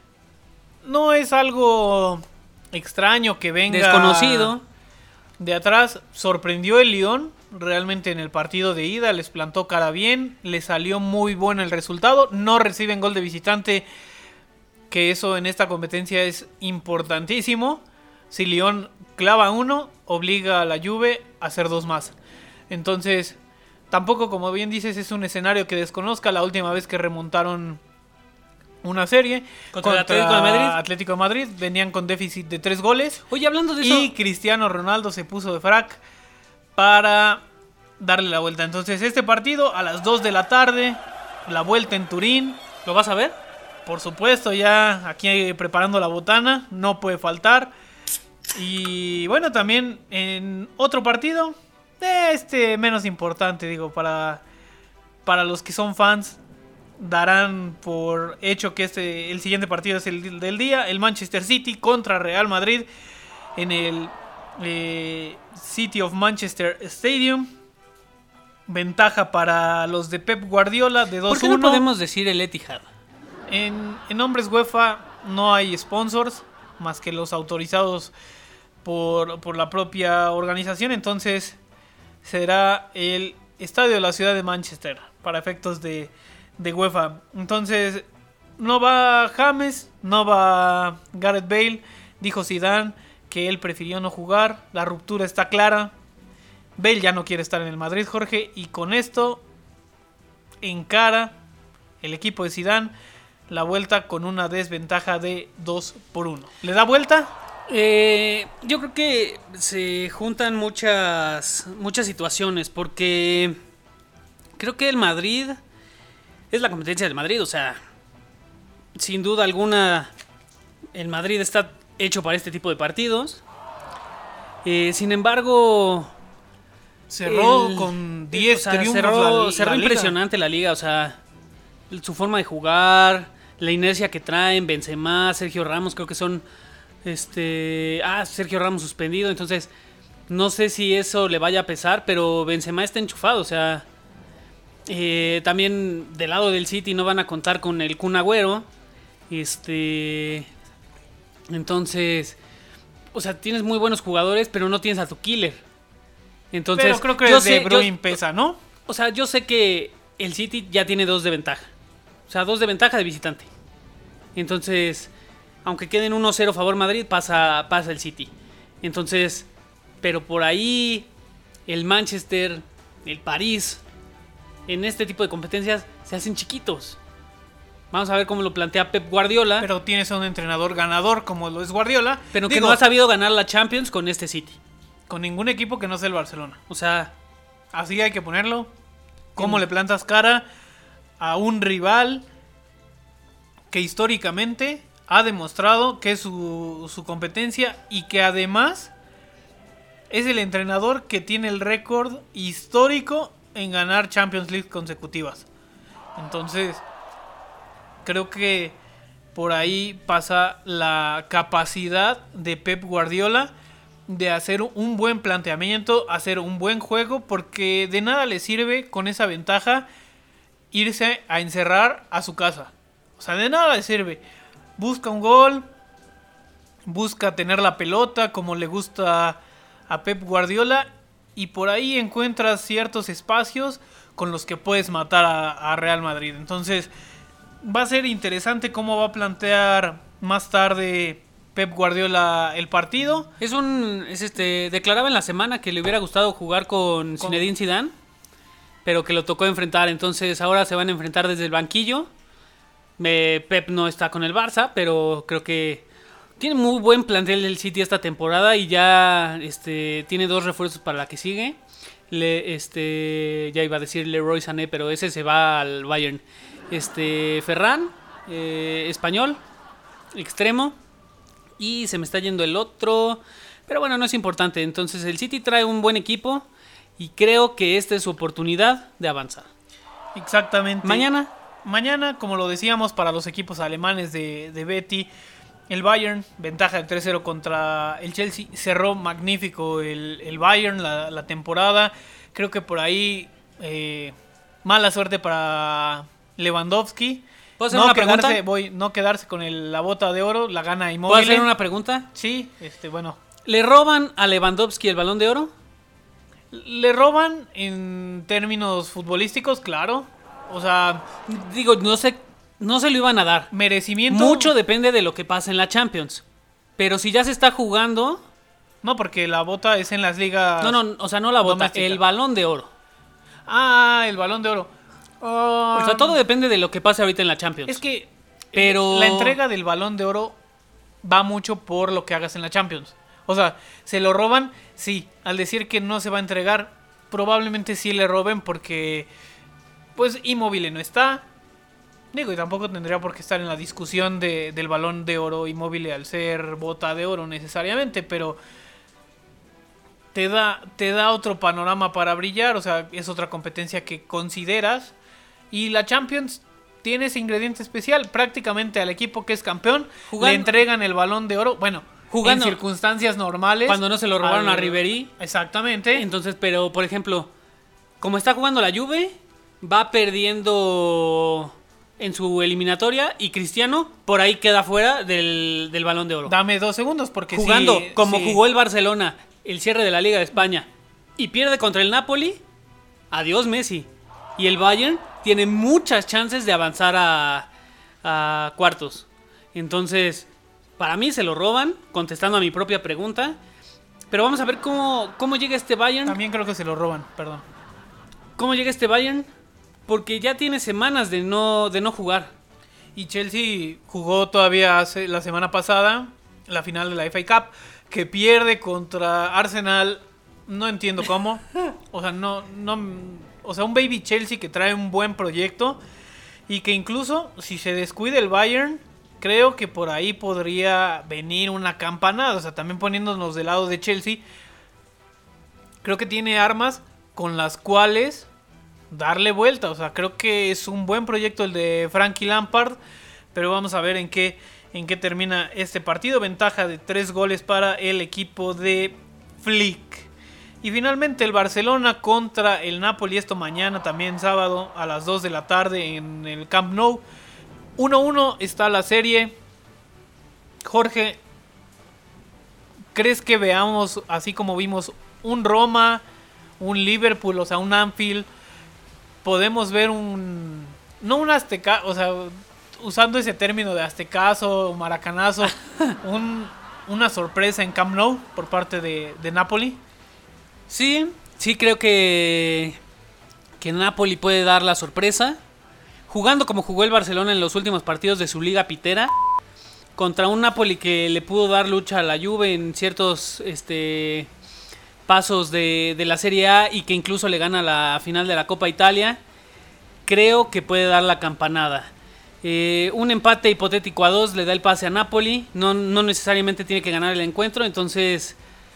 No es algo extraño que venga desconocido. de atrás. Sorprendió el Lyon realmente en el partido de ida, les plantó cara bien, le salió muy bueno el resultado. No reciben gol de visitante, que eso en esta competencia es importantísimo. Si Lyon clava uno, obliga a la Juve a hacer dos más. Entonces, tampoco, como bien dices, es un escenario que desconozca. La última vez que remontaron una serie Contra el Atlético de Madrid. Atlético de Madrid, venían con déficit de tres goles. Oye, hablando de eso, Y Cristiano Ronaldo se puso de frac para darle la vuelta. Entonces, este partido a las dos de la tarde, la vuelta en Turín. ¿lo vas a ver? Por supuesto, ya aquí preparando la botana, no puede faltar. Y bueno, también en otro partido, este menos importante, digo, para, para los que son fans, darán por hecho que este el siguiente partido es el del día, el Manchester City contra Real Madrid en el eh, City of Manchester Stadium. Ventaja para los de Pep Guardiola de dos ¿Por qué uno. no podemos decir el Etihad? En, en nombres UEFA no hay sponsors más que los autorizados por, por la propia organización. Entonces será el estadio de la ciudad de Manchester para efectos de, de UEFA. Entonces no va James, no va Gareth Bale. Dijo Zidane que él prefirió no jugar. La ruptura está clara. Bale ya no quiere estar en el Madrid, Jorge, y con esto encara el equipo de Zidane la vuelta con una desventaja de dos por uno. ¿Le da vuelta? Eh, yo creo que se juntan muchas, muchas situaciones, porque creo que el Madrid es la competencia del Madrid. O sea, sin duda alguna, el Madrid está hecho para este tipo de partidos. Eh, sin embargo, cerró el, con diez o sea, triunfos. Cerró, la, cerró la impresionante la liga. O sea, su forma de jugar, la inercia que traen, Benzema, Sergio Ramos, creo que son... Este, ah, Sergio Ramos suspendido, entonces no sé si eso le vaya a pesar, pero Benzema está enchufado. O sea, eh, también del lado del City no van a contar con el Kun Agüero. Este, entonces, o sea, tienes muy buenos jugadores, pero no tienes a tu killer. Entonces, pero creo que yo de sé, Bruyne yo- pesa, ¿no? O sea, yo sé que el City ya tiene dos de ventaja. O sea, dos de ventaja de visitante. Entonces, aunque queden uno cero favor Madrid, pasa, pasa el City. Entonces, pero por ahí el Manchester, el París, en este tipo de competencias se hacen chiquitos. Vamos a ver cómo lo plantea Pep Guardiola, pero, Pero tienes a un entrenador ganador como lo es Guardiola. que Digo, no ha sabido ganar la Champions con este City. con ningún equipo que no sea el Barcelona. O sea, Así hay que ponerlo. ¿Cómo le plantas cara a un rival que históricamente ha demostrado que es su, su competencia y que además es el entrenador que tiene el récord histórico en ganar Champions League consecutivas? Entonces, creo que por ahí pasa la capacidad de Pep Guardiola de hacer un buen planteamiento, hacer un buen juego, porque de nada le sirve con esa ventaja irse a encerrar a su casa. O sea, de nada le sirve. Busca un gol, busca tener la pelota como le gusta a Pep Guardiola, y por ahí encuentras ciertos espacios con los que puedes matar a, a Real Madrid. Entonces va a ser interesante cómo va a plantear más tarde Pep Guardiola el partido. es un es este declaraba en la semana que le hubiera gustado jugar con Con- Zinedine Zidane, pero que lo tocó enfrentar. Entonces ahora se van a enfrentar desde el banquillo. Eh, Pep no está con el Barça, pero creo que tiene muy buen plantel el City esta temporada y ya este tiene dos refuerzos para la que sigue. Le, este ya iba a decir Leroy Sané, pero ese se va al Bayern. Este Ferran, eh, español, extremo, y se me está yendo el otro, pero bueno, no es importante. Entonces el City trae un buen equipo y creo que esta es su oportunidad de avanzar. Exactamente. Mañana Mañana, como lo decíamos, para los equipos alemanes de, de Betty, el Bayern, ventaja de tres cero contra el Chelsea. Cerró magnífico el, el Bayern la, la temporada. Creo que por ahí eh, mala suerte para Lewandowski. ¿Puedo hacer no una quedarse, pregunta? voy, no quedarse con el- la bota de oro, la gana ¿Puedo Inmóvil. hacer una pregunta? Sí, este, bueno. ¿Le roban a Lewandowski el Balón de Oro? Le roban en términos futbolísticos, claro. O sea, Digo, no sé, no se lo iban a dar. merecimiento. Mucho depende de lo que pase en la Champions. Pero si ya se está jugando, No, porque la bota es en las ligas. no, no, o sea, no la bota, Doméstica. el Balón de Oro. Ah, el Balón de Oro. Ah, O sea, todo depende de lo que pase ahorita en la Champions. Es que Pero- la entrega del Balón de Oro va mucho por lo que hagas en la Champions. O sea, se lo roban, sí. Al decir que no se va a entregar, probablemente sí le roben porque, pues, Immobile no está. Digo, y tampoco tendría por qué estar en la discusión de, del Balón de Oro Immobile al ser bota de oro necesariamente, pero te da, te da otro panorama para brillar. O sea, es otra competencia que consideras. Y la Champions tiene ese ingrediente especial. Prácticamente al equipo que es campeón Jugando- le entregan el Balón de Oro. Bueno, Jugando- en circunstancias normales. Cuando no se lo robaron al- a Ribéry. Exactamente. Entonces, pero por ejemplo, como está jugando la Juve, va perdiendo en su eliminatoria y Cristiano por ahí queda fuera del, del Balón de Oro. Dame dos segundos porque Jugando sí, como sí. jugó el Barcelona el cierre de la Liga de España y pierde contra el Napoli, adiós Messi. Y el Bayern tiene muchas chances de avanzar a, a cuartos. Entonces, para mí se lo roban, contestando a mi propia pregunta. Pero vamos a ver cómo, cómo llega este Bayern. También creo que se lo roban, perdón. ¿Cómo llega este Bayern? Porque ya tiene semanas de no, de no jugar. Y Chelsea jugó todavía hace, la semana pasada la final de la F A Cup, que pierde contra Arsenal. No entiendo cómo. O sea, no, no, o sea, un baby Chelsea que trae un buen proyecto y que incluso si se descuida el Bayern, creo que por ahí podría venir una campanada. O sea, también poniéndonos del lado de Chelsea, creo que tiene armas con las cuales darle vuelta. O sea, creo que es un buen proyecto el de Frankie Lampard, pero vamos a ver en qué, en qué termina este partido. Ventaja de tres goles para el equipo de Flick. Y finalmente el Barcelona contra el Napoli, esto mañana también sábado a las dos de la tarde en el Camp Nou. uno uno está la serie. Jorge, ¿crees que veamos así como vimos un Roma, un Liverpool, o sea, un Anfield? Podemos ver un... No un azteca, o sea, usando ese término de aztecazo o maracanazo, un, una sorpresa en Camp Nou por parte de, de Napoli. Sí, sí creo que, que Napoli puede dar la sorpresa. Jugando como jugó el Barcelona en los últimos partidos de su liga pitera, contra un Napoli que le pudo dar lucha a la Juve en ciertos este, pasos de, de la Serie A y que incluso le gana la final de la Copa Italia, creo que puede dar la campanada. Eh, un empate hipotético a dos le da el pase a Napoli, no, no necesariamente tiene que ganar el encuentro, entonces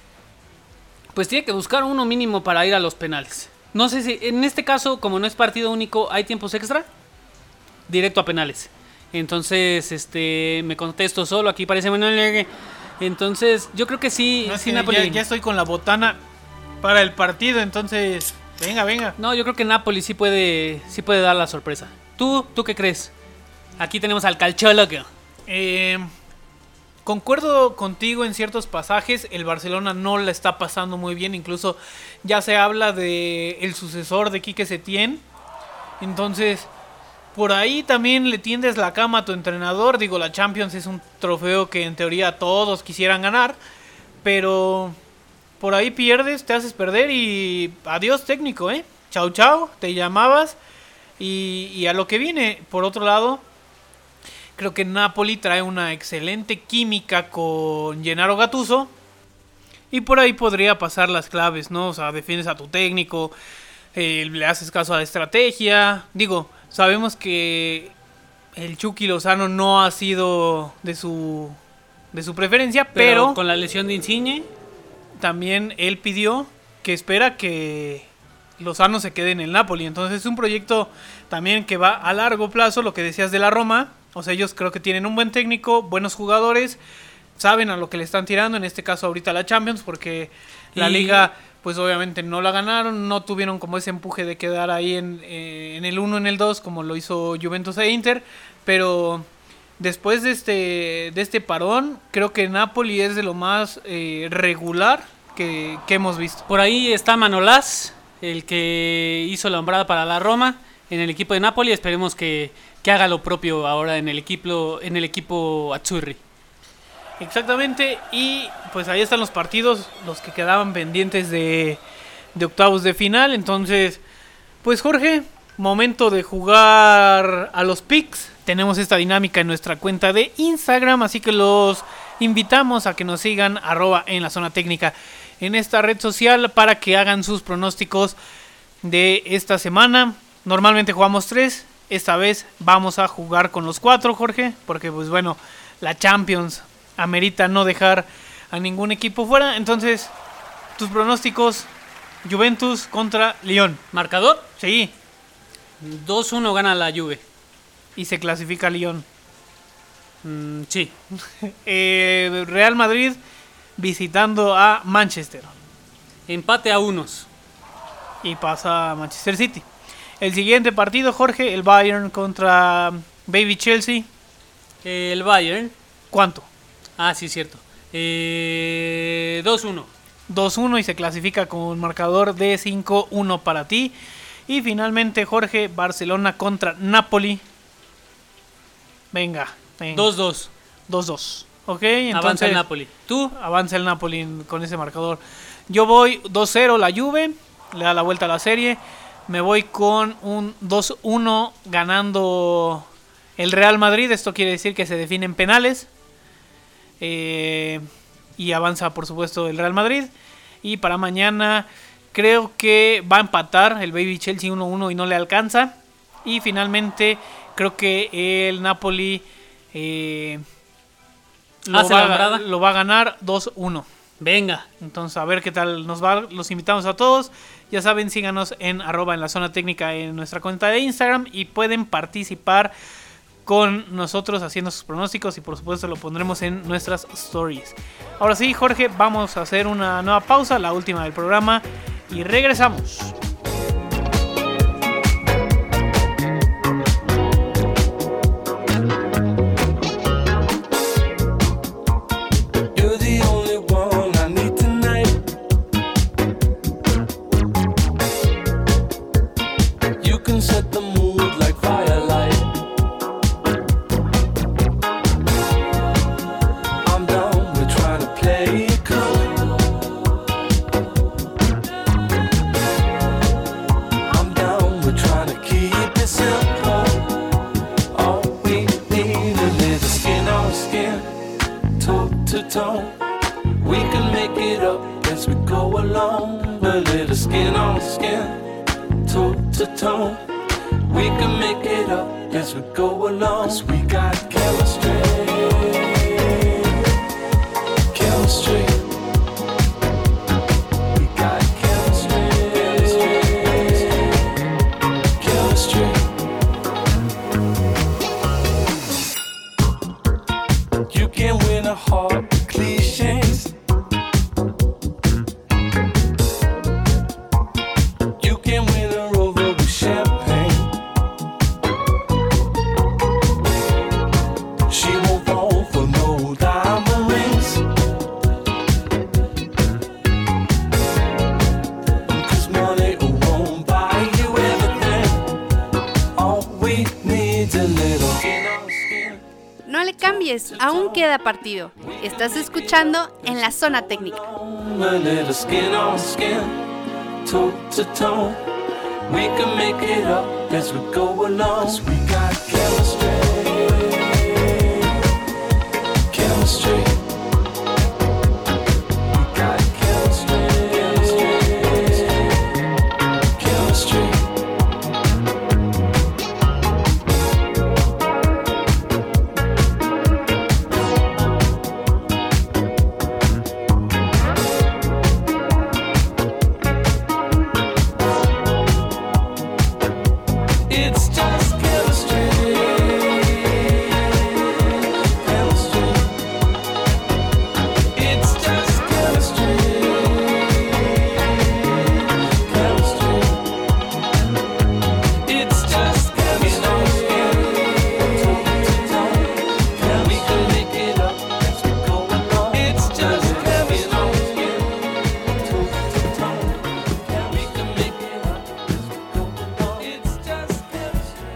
pues tiene que buscar uno mínimo para ir a los penales. No sé si en este caso, como no es partido único, ¿hay tiempos extra? Directo a penales. Entonces, este, me contesto solo, aquí parece Manuel. Entonces, yo creo que sí, No, sí ya, Napoli. ya estoy con la botana para el partido, entonces, venga, venga. No, yo creo que Napoli sí puede, sí puede dar la sorpresa. ¿Tú, tú qué crees? Aquí tenemos al calchólogo. Eh, concuerdo contigo en ciertos pasajes. El Barcelona no la está pasando muy bien. Incluso ya se habla de el sucesor de Quique Setién. Entonces, por ahí también le tiendes la cama a tu entrenador. Digo, la Champions es un trofeo que en teoría todos quisieran ganar. Pero por ahí pierdes, te haces perder y adiós técnico, ¿eh? Chau, chau, te llamabas y, y a lo que viene. Por otro lado, creo que Napoli trae una excelente química con Gennaro Gattuso. Y por ahí podría pasar las claves, ¿no? O sea, defiendes a tu técnico, eh, le haces caso a la estrategia. Digo, sabemos que el Chucky Lozano no ha sido de su, de su preferencia, Pero, pero con la lesión de Insigne, también él pidió que espera que Lozano se quede en el Napoli. Entonces es un proyecto también que va a largo plazo, lo que decías de la Roma. O sea, ellos creo que tienen un buen técnico, buenos jugadores, saben a lo que le están tirando, en este caso ahorita la Champions, porque la Y- Liga pues obviamente no la ganaron, no tuvieron como ese empuje de quedar ahí en, eh, en el uno, en el dos, como lo hizo Juventus e Inter, pero después de este, de este parón, creo que Napoli es de lo más eh, regular que, que hemos visto. por ahí está Manolás, el que hizo la hombrada para la Roma en el equipo de Napoli. Esperemos que, que haga lo propio ahora en el equipo, en el equipo Azzurri. Exactamente, y pues ahí están los partidos, los que quedaban pendientes de, de octavos de final. Entonces, pues Jorge, momento de jugar a los picks. Tenemos esta dinámica en nuestra cuenta de Instagram, así que los invitamos a que nos sigan arroba en la zona técnica en esta red social para que hagan sus pronósticos de esta semana. Normalmente jugamos tres, esta vez vamos a jugar con los cuatro, Jorge, porque pues bueno, la Champions amerita no dejar a ningún equipo fuera. Entonces, tus pronósticos: Juventus contra Lyon. ¿Marcador? Sí, dos uno gana la Juve. y se clasifica Lyon. Mm, sí. Eh, Real Madrid visitando a Manchester Empate a unos. y pasa a Manchester City. El siguiente partido, Jorge, el Bayern contra Baby Chelsea, El Bayern. ¿cuánto? Ah, sí, cierto. Eh, dos uno. dos uno y se clasifica con marcador de cinco uno para ti. Y finalmente, Jorge, Barcelona contra Napoli. Venga, venga. dos dos. dos dos. Ok, entonces Avanza el Napoli. ¿Tú? avanza el Napoli con ese marcador. Yo voy dos cero la Juve, le da la vuelta a la serie. Me voy con un dos uno ganando el Real Madrid. Esto quiere decir que se definen penales. Eh, y avanza, por supuesto, el Real Madrid. Y para mañana creo que va a empatar el Baby Chelsea uno uno y no le alcanza. Y finalmente creo que el Napoli eh, lo, ¿Hace va, la hombrada? lo va a ganar dos uno. Venga. Entonces, a ver qué tal nos va. Los invitamos a todos. Ya saben, síganos en arroba en la zona técnica en nuestra cuenta de Instagram. Y pueden participar con nosotros haciendo sus pronósticos. Y por supuesto lo pondremos en nuestras stories. Ahora sí, Jorge, vamos a hacer una nueva pausa, la última del programa. Y regresamos. You're the only one I need tonight. You can set the mood like firelight. I'm down with trying to play it cool. I'm down with trying to keep it simple. All we need is a little skin on skin, toe to toe. We can make it up as we go along. A little skin on skin, toe to toe. We can make it up as we go along. 'Cause we got chemistry, chemistry. We got chemistry, chemistry. You can win a heart with cliches. You can win a rover with champagne. She won't fall for no diamond rings. 'Cause money won't buy you everything. All we need is a little skin on skin. No le cambies, aún queda partido. Estás escuchando en la zona técnica. A little skin on skin, toe to toe. We can make it up as we go along. 'Cause we got chemistry, chemistry. We got chemistry, chemistry. It's just chemistry, chemistry. It's just chemistry, chemistry. It's just chemistry. We can make it up as we go along. It's just chemistry. We can make it up as we go along. It's just chemistry.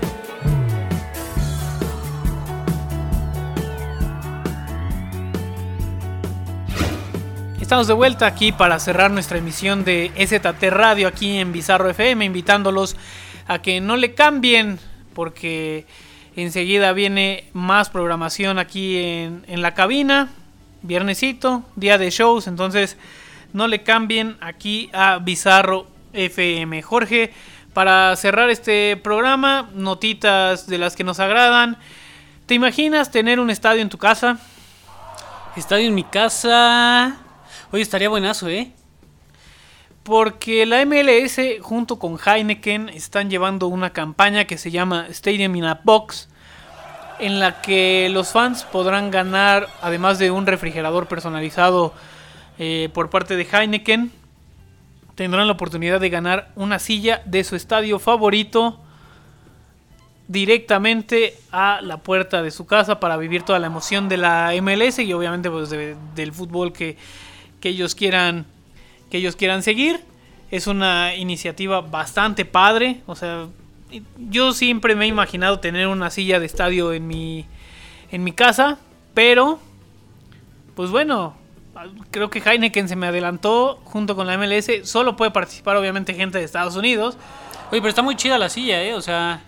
Estamos de vuelta aquí para cerrar nuestra emisión de E Z T Radio aquí en Bizarro F M, invitándolos a que no le cambien porque enseguida viene más programación aquí en, en la cabina, viernesito, día de shows, entonces no le cambien aquí a Bizarro F M. Jorge, para cerrar este programa, notitas de las que nos agradan. ¿Te imaginas tener un estadio en tu casa? Estadio en mi casa. Oye, estaría buenazo, ¿eh? Porque la M L S junto con Heineken están llevando una campaña que se llama Stadium in a Box, en la que los fans podrán ganar, además de un refrigerador personalizado eh, por parte de Heineken, tendrán la oportunidad de ganar una silla de su estadio favorito directamente a la puerta de su casa para vivir toda la emoción de la M L S y obviamente pues de, del fútbol que, que ellos quieran que ellos quieran seguir. Es una iniciativa bastante padre, o sea, yo siempre me he imaginado tener una silla de estadio en mi en mi casa, pero pues bueno, creo que Heineken se me adelantó junto con la M L S. Solo puede participar obviamente gente de Estados Unidos. Oye, pero está muy chida la silla, ¿eh? O sea,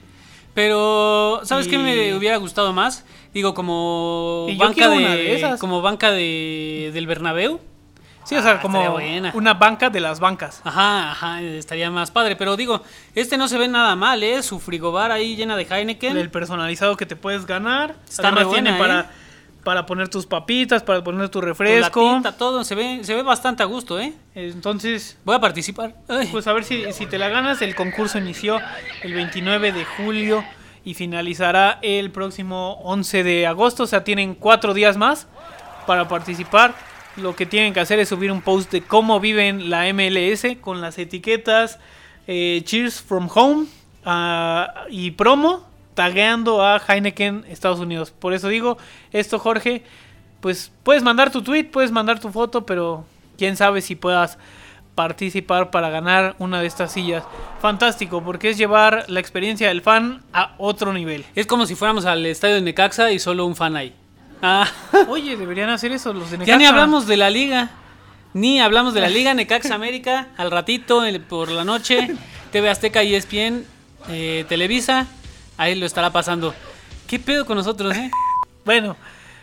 pero ¿sabes Y- qué me hubiera gustado más? Digo, como Y yo banca quiero de, una de esas. como banca de del Bernabéu. Sí, o sea, Ah, como estaría buena. una banca de las bancas. Ajá, ajá, estaría más padre. Pero digo, este no se ve nada mal, ¿eh? Su frigobar ahí llena de Heineken. El personalizado que te puedes ganar. Está Además re buena, tiene para, ¿eh? para poner tus papitas, para poner tu Tu refresco. latita, todo, se ve, se ve bastante a gusto, ¿eh? Entonces, Voy a participar. Ay. pues a ver si, si te la ganas. El concurso inició el veintinueve de julio y finalizará el próximo once de agosto. O sea, tienen cuatro días más para participar. Lo que tienen que hacer es subir un post de cómo viven la M L S con las etiquetas eh, Cheers from Home ah, y promo, tagueando a Heineken Estados Unidos. Por eso digo esto, Jorge, pues puedes mandar tu tweet, puedes mandar tu foto, pero quién sabe si puedas participar para ganar una de estas sillas. Fantástico, porque es llevar la experiencia del fan a otro nivel. Es como si fuéramos al estadio de Necaxa y solo un fan ahí. Ah, Oye, deberían hacer eso los de ya ni Necaxa. hablamos de la liga. Ni hablamos de la liga Necaxa América. Al ratito, el- por la noche, T V Azteca, E S P N, eh, Televisa. Ahí lo estará pasando. ¿Qué pedo con nosotros, eh? Bueno,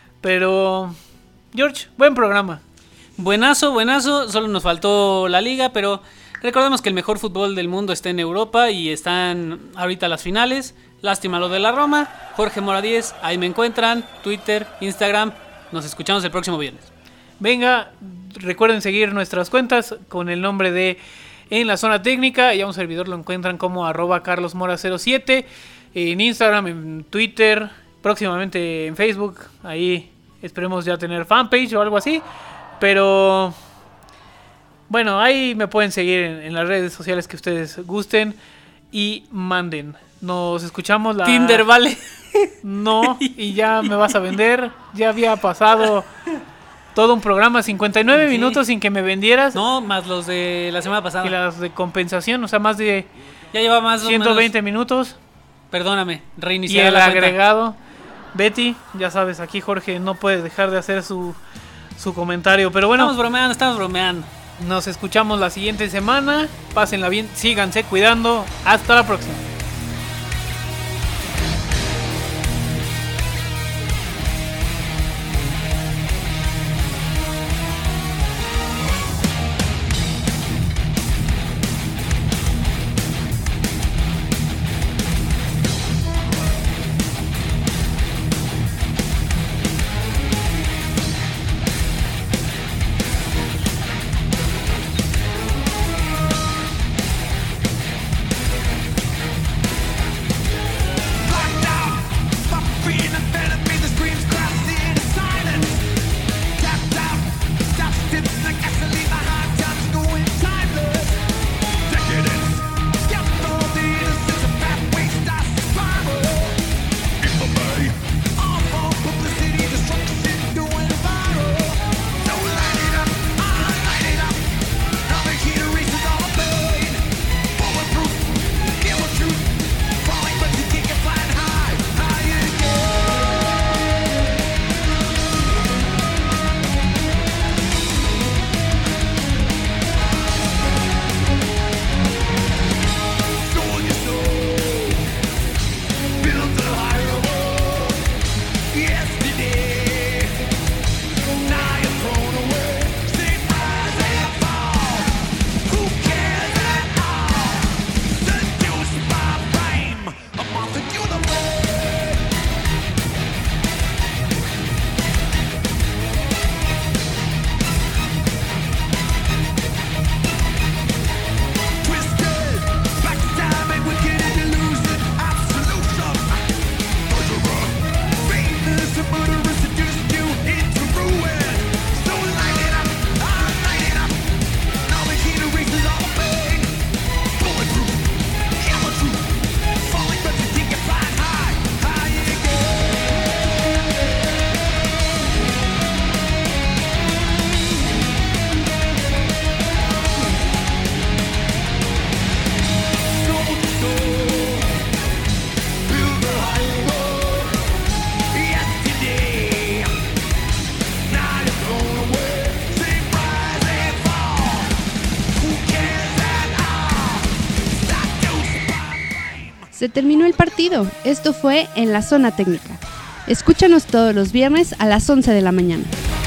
pero George, buen programa. Buenazo, buenazo. Solo nos faltó la liga, pero recordemos que el mejor fútbol del mundo está en Europa y están ahorita las finales. Lástima lo de la Roma. Jorge Mora diez, ahí me encuentran. Twitter, Instagram. Nos escuchamos el próximo viernes. Venga, recuerden seguir nuestras cuentas con el nombre de En la Zona Técnica. Y a un servidor lo encuentran como arroba carlosmora cero siete. En Instagram, en Twitter, próximamente en Facebook. Ahí esperemos ya tener fanpage o algo así. Pero bueno, ahí me pueden seguir en, en las redes sociales que ustedes gusten y manden. Nos escuchamos la... Tinder, vale. No, y ya me vas a vender. Ya había pasado todo un programa, cincuenta y nueve Sí. minutos sin que me vendieras. No, más los de la semana pasada. Y las de compensación, o sea, más de Ya lleva más o ciento veinte menos. minutos. Perdóname, Y reiniciar el la cuenta. agregado. Betty, ya sabes, aquí Jorge no puede dejar de hacer su, su comentario. Pero bueno, Estamos bromeando, estamos bromeando. nos escuchamos la siguiente semana. Pásenla bien, síganse cuidando. Hasta la próxima. Se terminó el partido. Esto fue En la Zona Técnica. Escúchanos todos los viernes a las once de la mañana.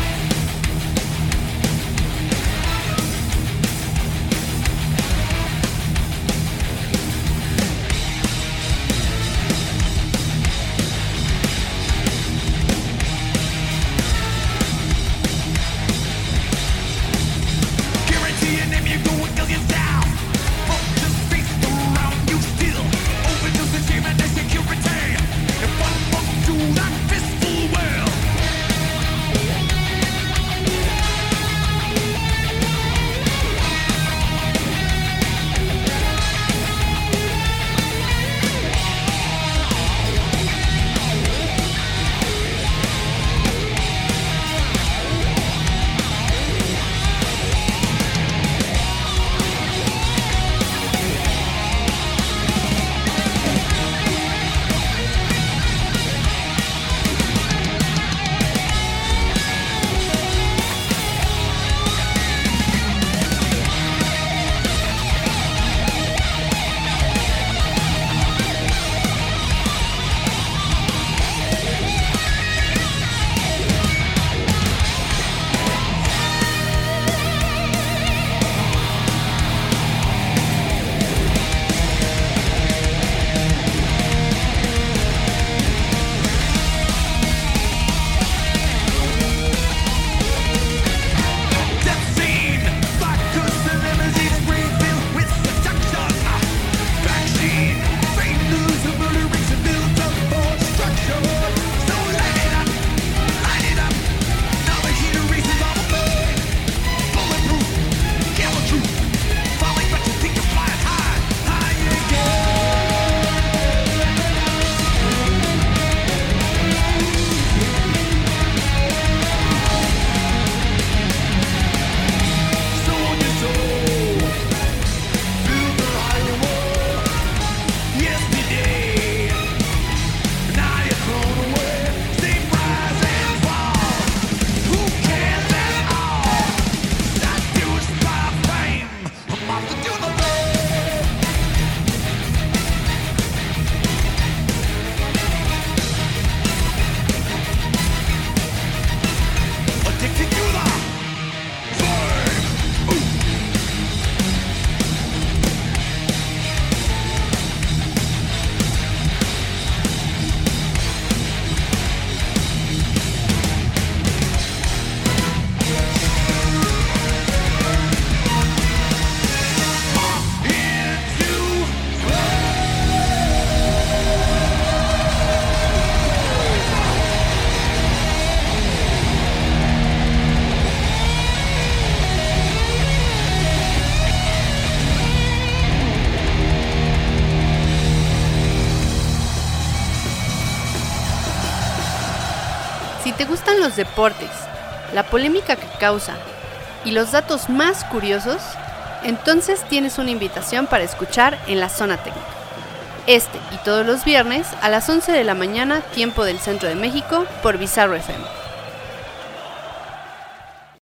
Si te gustan los deportes, la polémica que causa y los datos más curiosos, entonces tienes una invitación para escuchar En la Zona Técnica. Este y todos los viernes a las once de la mañana, tiempo del Centro de México, por Bizarro F M.